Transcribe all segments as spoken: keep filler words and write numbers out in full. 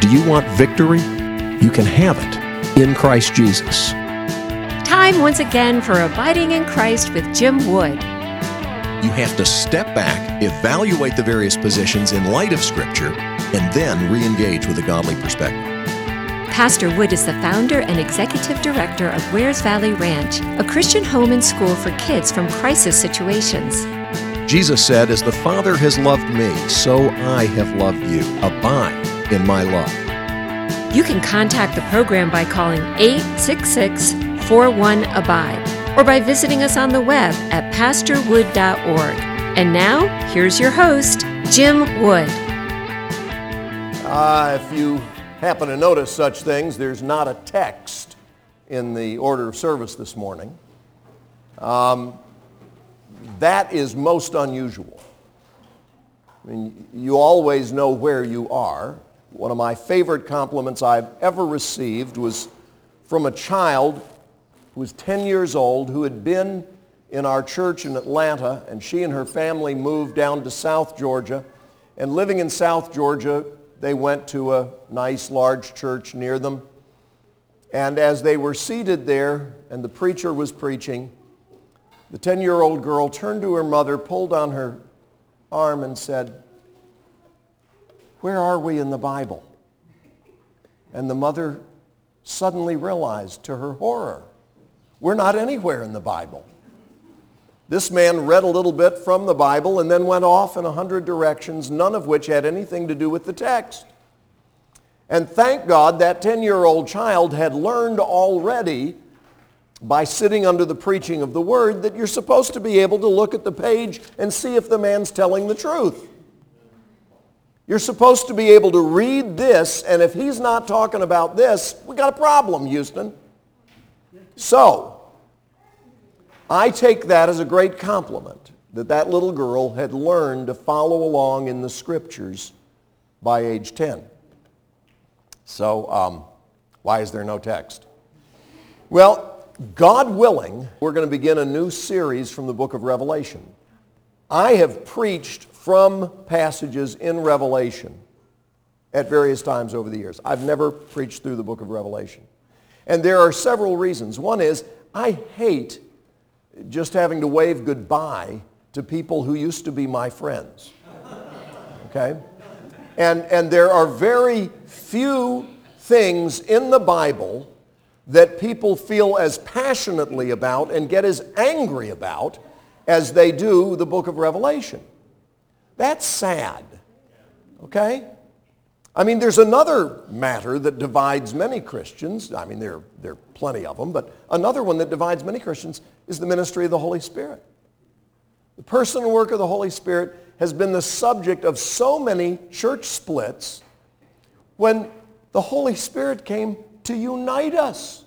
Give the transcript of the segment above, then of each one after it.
Do you want victory? You can have it in Christ Jesus. Time once again for Abiding in Christ with Jim Wood. You have to step back, evaluate the various positions in light of Scripture, and then re-engage with a godly perspective. Pastor Wood is the founder and executive director of Wares Valley Ranch, a Christian home and school for kids from crisis situations. Jesus said, "As the Father has loved me, so I have loved you. Abide in my love." You can contact the program by calling eight six six, four one, abide or by visiting us on the web at pastor wood dot org. And now, here's your host, Jim Wood. Uh, if you happen to notice such things, there's not a text in the order of service this morning. Um, that is most unusual. I mean, you always know where you are. One of my favorite compliments I've ever received was from a child who was ten years old who had been in our church in Atlanta, and she and her family moved down to South Georgia. And living in South Georgia, they went to a nice large church near them. And as they were seated there and the preacher was preaching, the ten-year-old girl turned to her mother, pulled on her arm and said, "Where are we in the Bible?" And the mother suddenly realized, to her horror, we're not anywhere in the Bible. This man read a little bit from the Bible and then went off in a hundred directions, none of which had anything to do with the text. And thank God that ten-year-old child had learned already by sitting under the preaching of the Word that you're supposed to be able to look at the page and see if the man's telling the truth. You're supposed to be able to read this, and if he's not talking about this, we got a problem, Houston. So, I take that as a great compliment, that that little girl had learned to follow along in the Scriptures by age ten. So, um, why is there no text? Well, God willing, we're going to begin a new series from the book of Revelation. I have preached from passages in Revelation at various times over the years. I've never preached through the book of Revelation. And there are several reasons. One is, I hate just having to wave goodbye to people who used to be my friends. Okay? And, and there are very few things in the Bible that people feel as passionately about and get as angry about as they do the book of Revelation. That's sad. Okay? I mean, there's another matter that divides many Christians. I mean, there, there are plenty of them, but another one that divides many Christians is the ministry of the Holy Spirit. The person and work of the Holy Spirit has been the subject of so many church splits when the Holy Spirit came to unite us.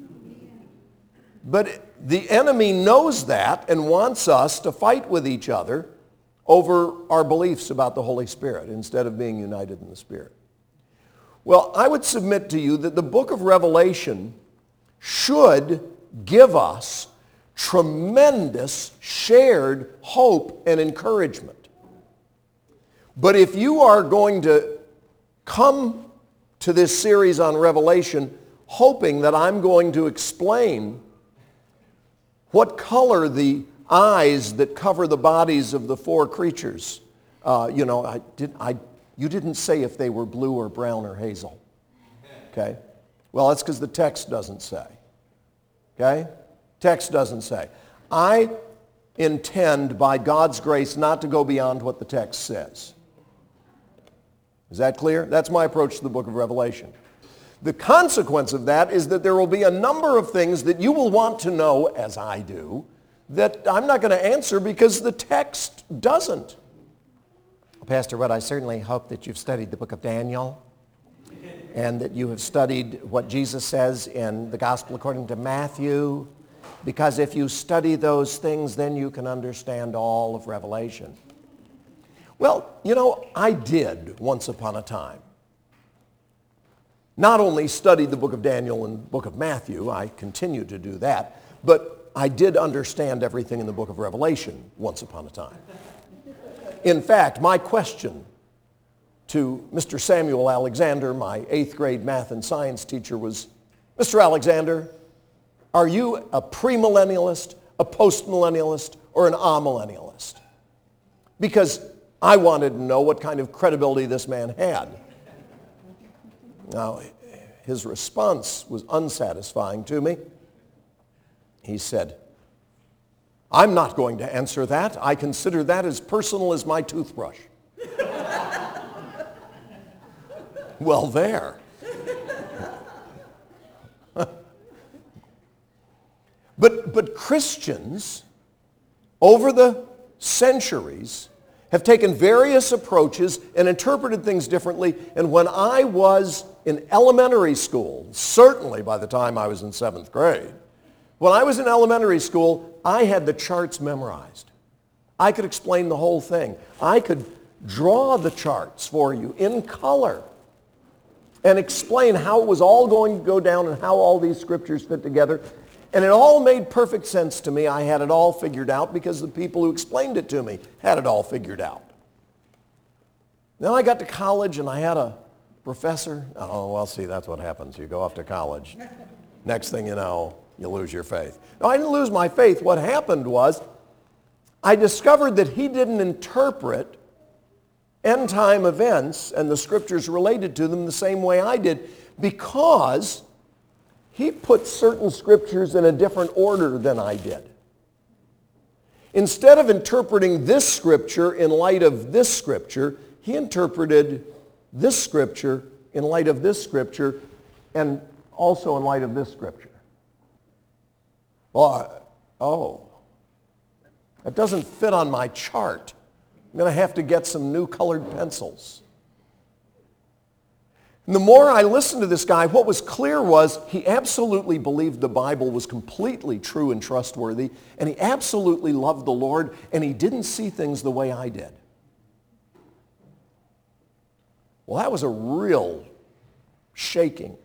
But the enemy knows that and wants us to fight with each other over our beliefs about the Holy Spirit instead of being united in the Spirit. Well, I would submit to you that the book of Revelation should give us tremendous shared hope and encouragement. But if you are going to come to this series on Revelation hoping that I'm going to explain what color the eyes that cover the bodies of the four creatures, uh, you know, I did, I, you didn't say if they were blue or brown or hazel. Okay? Well, that's because the text doesn't say. Okay? Text doesn't say. I intend, by God's grace, not to go beyond what the text says. Is that clear? That's my approach to the book of Revelation. The consequence of that is that there will be a number of things that you will want to know, as I do, that I'm not going to answer because the text doesn't. Well, Pastor Wood, I certainly hope that you've studied the book of Daniel and that you have studied what Jesus says in the Gospel according to Matthew, because if you study those things, then you can understand all of Revelation. Well, you know, I did once upon a time. Not only studied the book of Daniel and the book of Matthew, I continue to do that, but I did understand everything in the book of Revelation once upon a time. In fact, my question to Mister Samuel Alexander, my eighth grade math and science teacher, was, "Mister Alexander, are you a premillennialist, a postmillennialist, or an amillennialist?" Because I wanted to know what kind of credibility this man had. Now, his response was unsatisfying to me. He said, "I'm not going to answer that. I consider that as personal as my toothbrush." Well, there. But, but Christians, over the centuries, have taken various approaches and interpreted things differently. And when I was in elementary school, certainly by the time I was in seventh grade, when I was in elementary school, I had the charts memorized. I could explain the whole thing. I could draw the charts for you in color and explain how it was all going to go down and how all these scriptures fit together. And it all made perfect sense to me. I had it all figured out because the people who explained it to me had it all figured out. Then I got to college and I had a professor. Oh, well, see, that's what happens. You go off to college. Next thing you know, you lose your faith. No, I didn't lose my faith. What happened was I discovered that he didn't interpret end-time events and the scriptures related to them the same way I did, because he put certain scriptures in a different order than I did. Instead of interpreting this scripture in light of this scripture, he interpreted this scripture in light of this scripture and also in light of this scripture. Well, I, oh, that doesn't fit on my chart. I'm going to have to get some new colored pencils. And the more I listened to this guy, what was clear was he absolutely believed the Bible was completely true and trustworthy, and he absolutely loved the Lord, and he didn't see things the way I did. Well, that was a real shaking.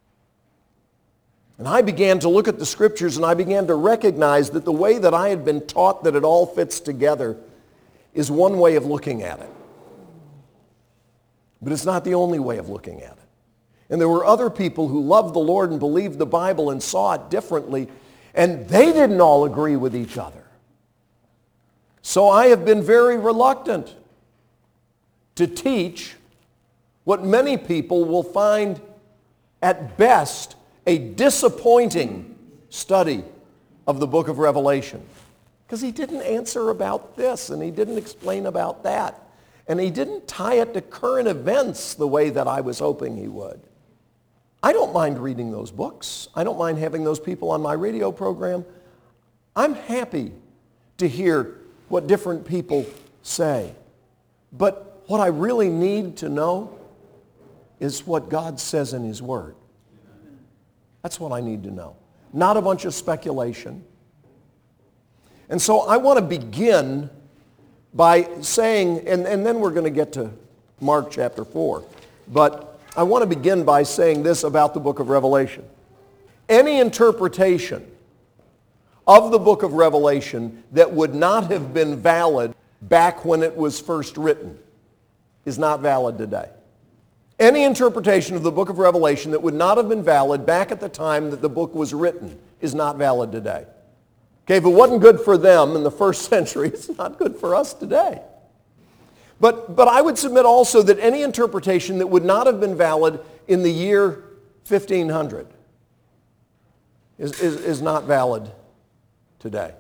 And I began to look at the scriptures, and I began to recognize that the way that I had been taught that it all fits together is one way of looking at it. But it's not the only way of looking at it. And there were other people who loved the Lord and believed the Bible and saw it differently, and they didn't all agree with each other. So I have been very reluctant to teach what many people will find at best a disappointing study of the book of Revelation. Because he didn't answer about this, and he didn't explain about that. And he didn't tie it to current events the way that I was hoping he would. I don't mind reading those books. I don't mind having those people on my radio program. I'm happy to hear what different people say. But what I really need to know is what God says in his word. That's what I need to know. Not a bunch of speculation. And so I want to begin by saying, and, and then we're going to get to Mark chapter four, but I want to begin by saying this about the book of Revelation. Any interpretation of the book of Revelation that would not have been valid back when it was first written is not valid today. Any interpretation of the book of Revelation that would not have been valid back at the time that the book was written is not valid today. Okay, if it wasn't good for them in the first century, it's not good for us today. But, but I would submit also that any interpretation that would not have been valid in the year fifteen hundred is, is, is not valid today.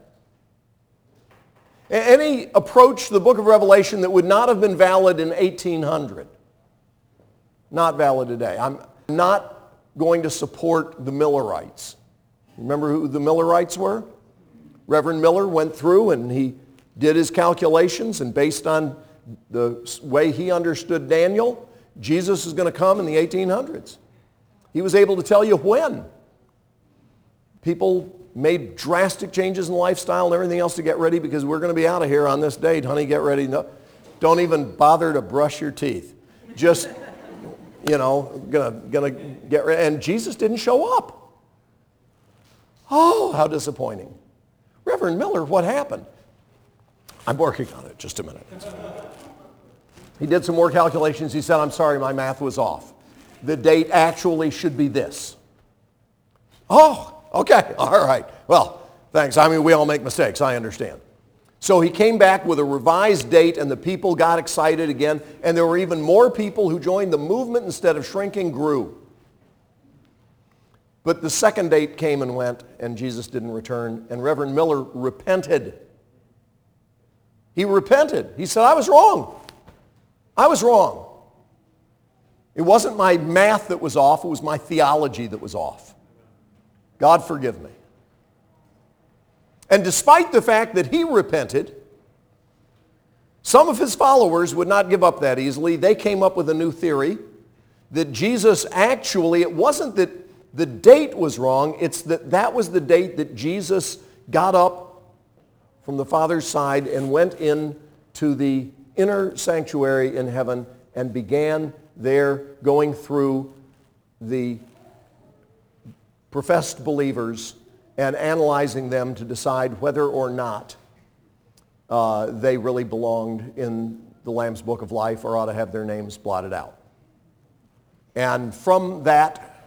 Any approach to the book of Revelation that would not have been valid in eighteen hundred, not valid today. I'm not going to support the Millerites. Remember who the Millerites were? Reverend Miller went through and he did his calculations, and based on the way he understood Daniel, Jesus is going to come in the eighteen hundreds. He was able to tell you when. People made drastic changes in lifestyle and everything else to get ready, because we're going to be out of here on this date. Honey, get ready. No, don't even bother to brush your teeth. Just, you know, gonna, gonna get ready. And Jesus didn't show up. Oh, how disappointing. Reverend Miller, what happened? I'm working on it. Just a minute. He did some more calculations. He said, I'm sorry, my math was off. The date actually should be this. Oh, okay, all right. Well, thanks. I mean, we all make mistakes, I understand. So he came back with a revised date, and the people got excited again, and there were even more people who joined the movement. Instead of shrinking, grew. But the second date came and went, and Jesus didn't return, and Reverend Miller repented. He repented. He said, I was wrong. I was wrong. It wasn't my math that was off, it was my theology that was off. God forgive me. And despite the fact that he repented, some of his followers would not give up that easily. They came up with a new theory that Jesus actually, it wasn't that the date was wrong, it's that that was the date that Jesus got up from the Father's side and went in to the inner sanctuary in heaven and began there going through the professed believers and analyzing them to decide whether or not uh, they really belonged in the Lamb's Book of Life or ought to have their names blotted out. And from that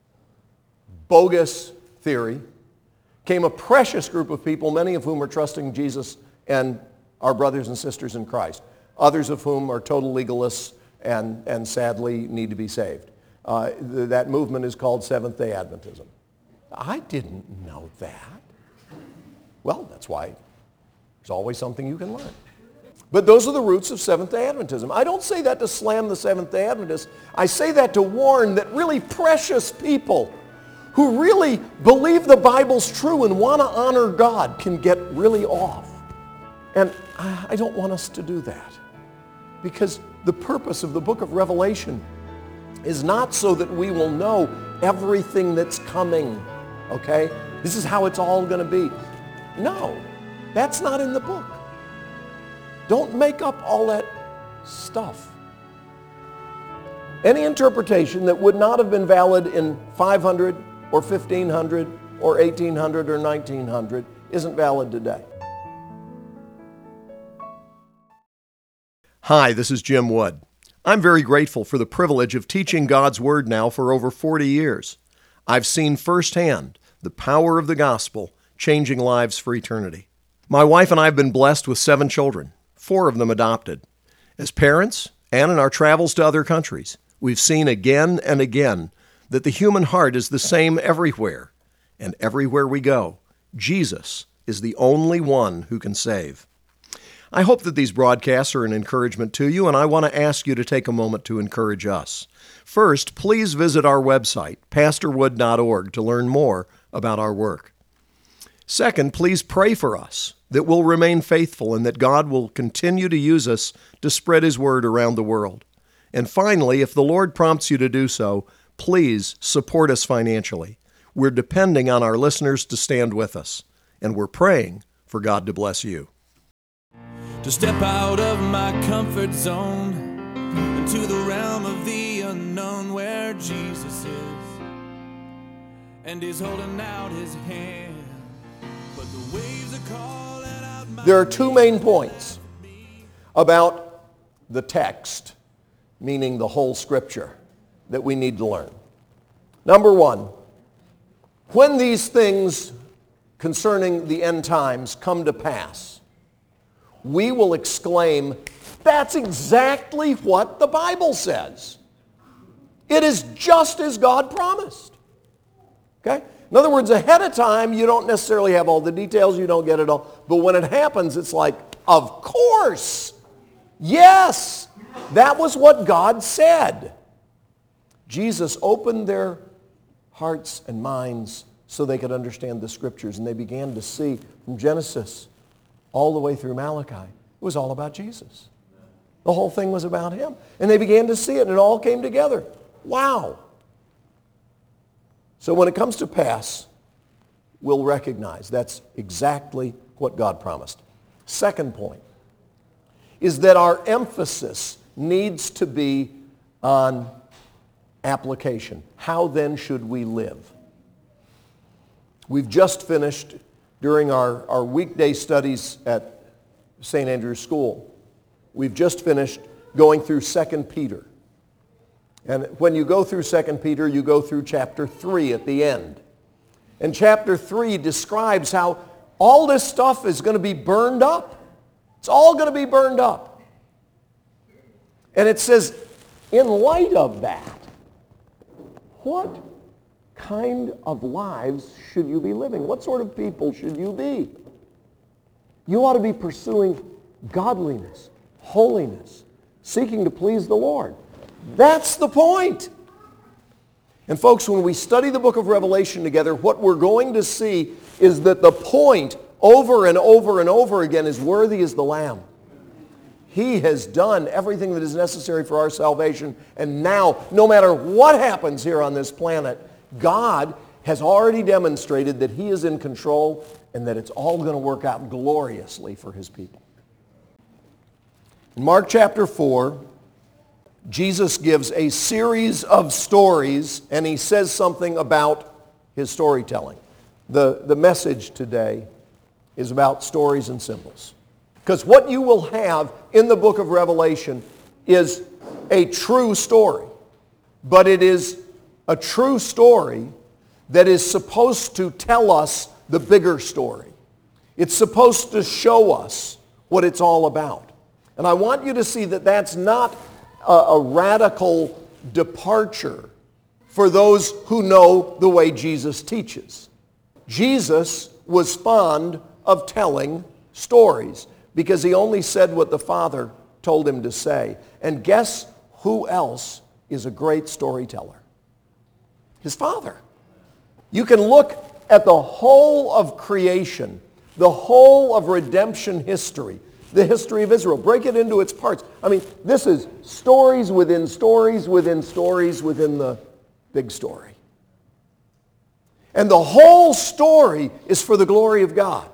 bogus theory came a precious group of people, many of whom are trusting Jesus and our brothers and sisters in Christ, others of whom are total legalists and, and sadly need to be saved. Uh, th- that movement is called Seventh-day Adventism. I didn't know that. Well, that's why there's always something you can learn. But those are the roots of Seventh-day Adventism. I don't say that to slam the Seventh-day Adventists. I say that to warn that really precious people who really believe the Bible's true and want to honor God can get really off. And I, I don't want us to do that, because the purpose of the book of Revelation is not so that we will know everything that's coming, okay? This is how it's all going to be. No, that's not in the book. Don't make up all that stuff. Any interpretation that would not have been valid in five hundred or fifteen hundred or eighteen hundred or nineteen hundred isn't valid today. Hi, this is Jim Wood. I'm very grateful for the privilege of teaching God's Word now for over forty years. I've seen firsthand the power of the gospel changing lives for eternity. My wife and I have been blessed with seven children, four of them adopted. As parents, and in our travels to other countries, we've seen again and again that the human heart is the same everywhere, and everywhere we go, Jesus is the only one who can save. I hope that these broadcasts are an encouragement to you, and I want to ask you to take a moment to encourage us. First, please visit our website, pastor wood dot org, to learn more about our work. Second, please pray for us that we'll remain faithful and that God will continue to use us to spread His word around the world. And finally, if the Lord prompts you to do so, please support us financially. We're depending on our listeners to stand with us, and we're praying for God to bless you. To step out of my comfort zone into the realm of the unknown where Jesus is, and He's holding out His hand, but the waves are calling out my There are two main points about the text, meaning the whole Scripture, that we need to learn. Number one, when these things concerning the end times come to pass, we will exclaim, that's exactly what the Bible says. It is just as God promised. Okay? In other words, ahead of time, you don't necessarily have all the details, you don't get it all. But when it happens, it's like, of course, yes, that was what God said. Jesus opened their hearts and minds so they could understand the Scriptures, and they began to see from Genesis all the way through Malachi. It was all about Jesus. The whole thing was about Him. And they began to see it, and it all came together. Wow. So when it comes to pass, we'll recognize that's exactly what God promised. Second point is that our emphasis needs to be on application. How then should we live? We've just finished during our, our weekday studies at Saint Andrew's School. We've just finished going through Second Peter. And when you go through Second Peter, you go through chapter three at the end. And chapter three describes how all this stuff is going to be burned up. It's all going to be burned up. And it says, in light of that, what kind of lives should you be living? What sort of people should you be? You ought to be pursuing godliness, holiness, seeking to please the Lord. That's the point. And folks, when we study the book of Revelation together, what we're going to see is that the point over and over and over again is worthy is the Lamb. He has done everything that is necessary for our salvation. And now, no matter what happens here on this planet, God has already demonstrated that he is in control and that it's all going to work out gloriously for his people. In Mark chapter four, Jesus gives a series of stories, and he says something about his storytelling. The, the message today is about stories and symbols. Because what you will have in the book of Revelation is a true story. But it is a true story that is supposed to tell us the bigger story. It's supposed to show us what it's all about. And I want you to see that that's not a, a radical departure for those who know the way Jesus teaches. Jesus was fond of telling stories because he only said what the Father told him to say. And guess who else is a great storyteller? His Father. You can look at the whole of creation, the whole of redemption history, the history of Israel. Break it into its parts. I mean, this is stories within stories within stories within the big story. And the whole story is for the glory of God.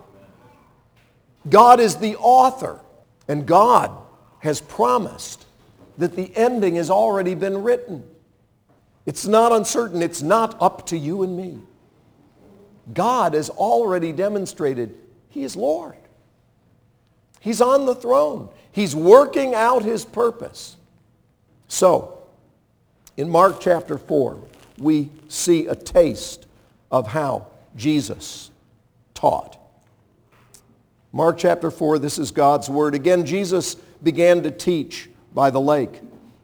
God is the author, and God has promised that the ending has already been written. It's not uncertain. It's not up to you and me. God has already demonstrated he is Lord. He's on the throne. He's working out his purpose. So, in Mark chapter four, we see a taste of how Jesus taught. Mark chapter four, this is God's word. Again, Jesus began to teach by the lake.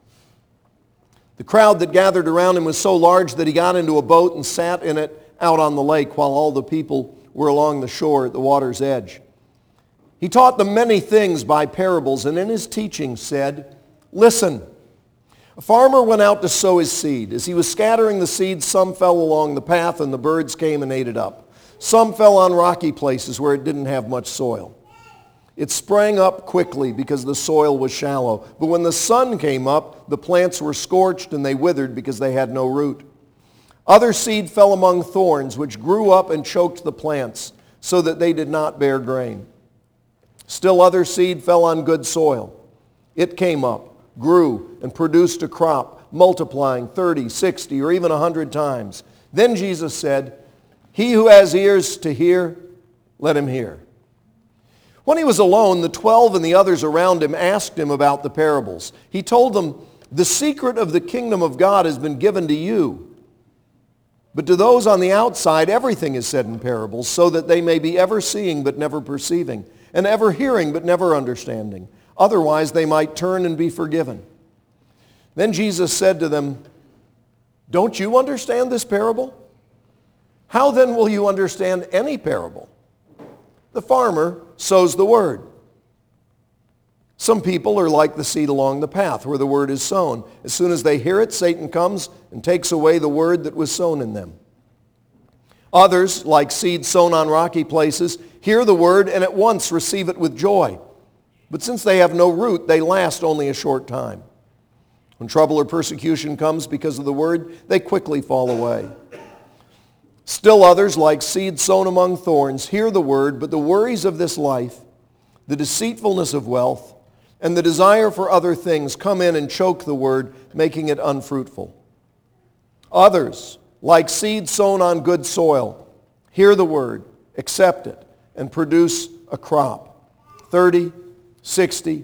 The crowd that gathered around him was so large that he got into a boat and sat in it out on the lake while all the people were along the shore at the water's edge. He taught them many things by parables, and in his teaching said, "Listen, a farmer went out to sow his seed. As he was scattering the seed, some fell along the path, and the birds came and ate it up. Some fell on rocky places where it didn't have much soil. It sprang up quickly because the soil was shallow. But when the sun came up, the plants were scorched and they withered because they had no root. Other seed fell among thorns, which grew up and choked the plants, so that they did not bear grain. Still other seed fell on good soil. It came up, grew, and produced a crop, multiplying thirty, sixty, or even a hundred times. Then Jesus said, 'He who has ears to hear, let him hear.' When he was alone, the twelve and the others around him asked him about the parables. He told them, 'The secret of the kingdom of God has been given to you. But to those on the outside, everything is said in parables, so that they may be ever seeing but never perceiving, and ever hearing but never understanding. Otherwise they might turn and be forgiven.' Then Jesus said to them, 'Don't you understand this parable? How then will you understand any parable? The farmer sows the word. Some people are like the seed along the path where the word is sown. As soon as they hear it, Satan comes and takes away the word that was sown in them. Others, like seed sown on rocky places, hear the word and at once receive it with joy. But since they have no root, they last only a short time. When trouble or persecution comes because of the word, they quickly fall away. Still others, like seed sown among thorns, hear the word, but the worries of this life, the deceitfulness of wealth, and the desire for other things come in and choke the word, making it unfruitful. Others, like seed sown on good soil, hear the word, accept it, and produce a crop, thirty, sixty,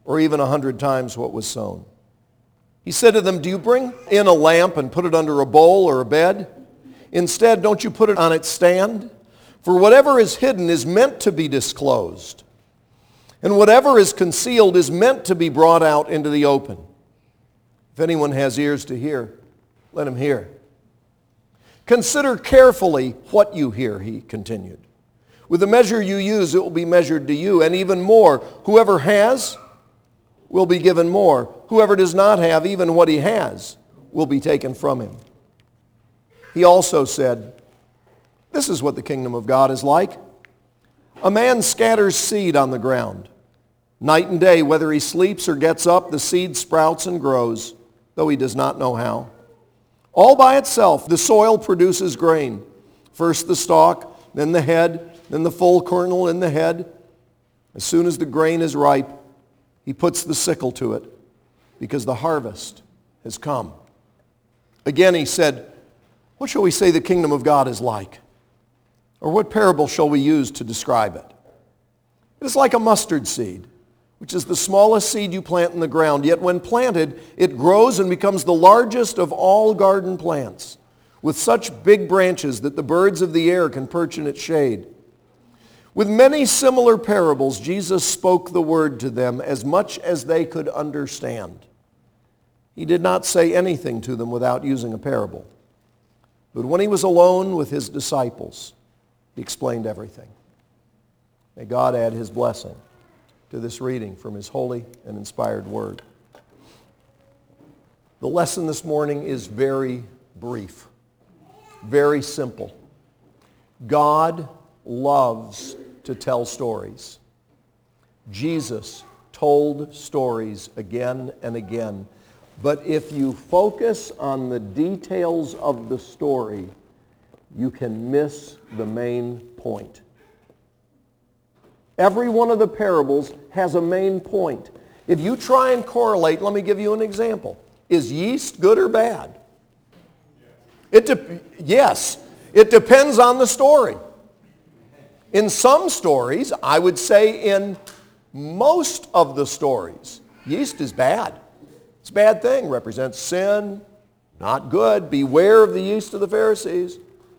or even a hundred times what was sown. He said to them, do you bring in a lamp and put it under a bowl or a bed? Instead, don't you put it on its stand? For whatever is hidden is meant to be disclosed, and whatever is concealed is meant to be brought out into the open. If anyone has ears to hear, let him hear. Consider carefully what you hear, he continued. With the measure you use, it will be measured to you, and even more. Whoever has will be given more. Whoever does not have, even what he has, will be taken from him. He also said, this is what the kingdom of God is like. A man scatters seed on the ground. Night and day, whether he sleeps or gets up, the seed sprouts and grows, though he does not know how. All by itself, the soil produces grain. First the stalk, then the head, then the full kernel in the head. As soon as the grain is ripe, he puts the sickle to it, because the harvest has come. Again he said, what shall we say the kingdom of God is like? Or what parable shall we use to describe it? It is like a mustard seed, which is the smallest seed you plant in the ground. Yet when planted, it grows and becomes the largest of all garden plants, with such big branches that the birds of the air can perch in its shade. With many similar parables, Jesus spoke the word to them as much as they could understand. He did not say anything to them without using a parable. But when he was alone with his disciples, he explained everything. May God add his blessing to this reading from his holy and inspired word. The lesson this morning is very brief, very simple. God loves to tell stories. Jesus told stories again and again. But if you focus on the details of the story, you can miss the main point. Every one of the parables has a main point. If you try and correlate, let me give you an example. Is yeast good or bad? It de- yes, it depends on the story. In some stories, I would say in most of the stories, yeast is bad. It's a bad thing, represents sin, not good. Beware of the yeast of the Pharisees.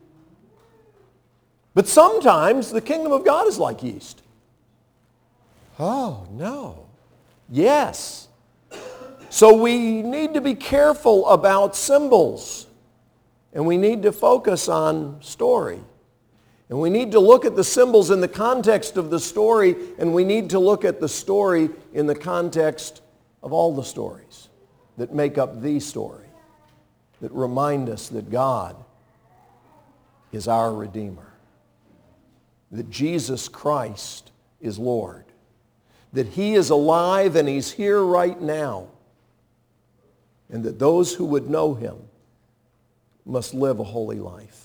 But sometimes the kingdom of God is like yeast. Oh, no. Yes. So we need to be careful about symbols. And we need to focus on story. And we need to look at the symbols in the context of the story, and we need to look at the story in the context of all the stories that make up the story, that remind us that God is our Redeemer, that Jesus Christ is Lord, that he is alive and he's here right now, and that those who would know him must live a holy life.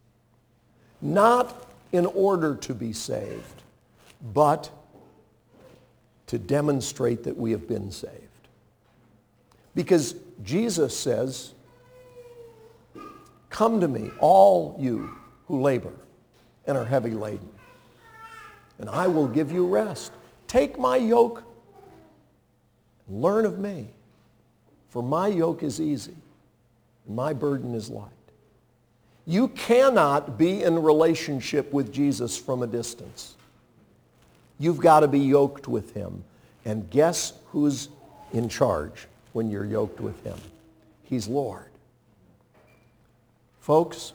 Not in order to be saved, but to demonstrate that we have been saved. Because Jesus says, come to me, all you who labor and are heavy laden, and I will give you rest. Take my yoke and learn of me, for my yoke is easy and my burden is light. You cannot be in relationship with Jesus from a distance. You've got to be yoked with him. And guess who's in charge when you're yoked with him? He's Lord. Folks,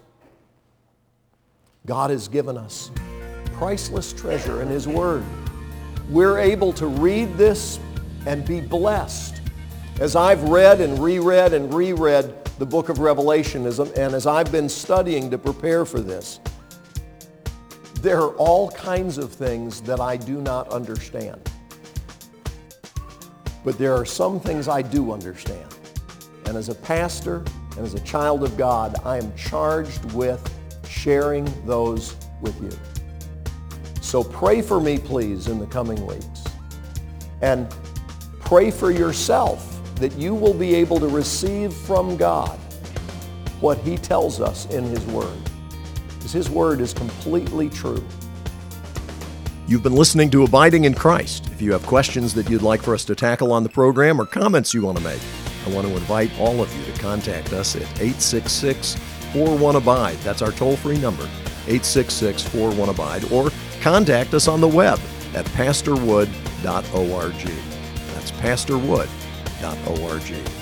God has given us priceless treasure in his word. We're able to read this and be blessed. As I've read and reread and reread the book of Revelation, and as I've been studying to prepare for this, there are all kinds of things that I do not understand. But there are some things I do understand. And as a pastor and as a child of God, I am charged with sharing those with you. So pray for me, please, in the coming weeks. And pray for yourself that you will be able to receive from God what he tells us in his word. Because his word is completely true. You've been listening to Abiding in Christ. If you have questions that you'd like for us to tackle on the program or comments you want to make, I want to invite all of you to contact us at eight six six, four one, abide. That's our toll-free number, eight six six, four one, abide, or contact us on the web at pastor wood dot org. That's pastor wood dot org.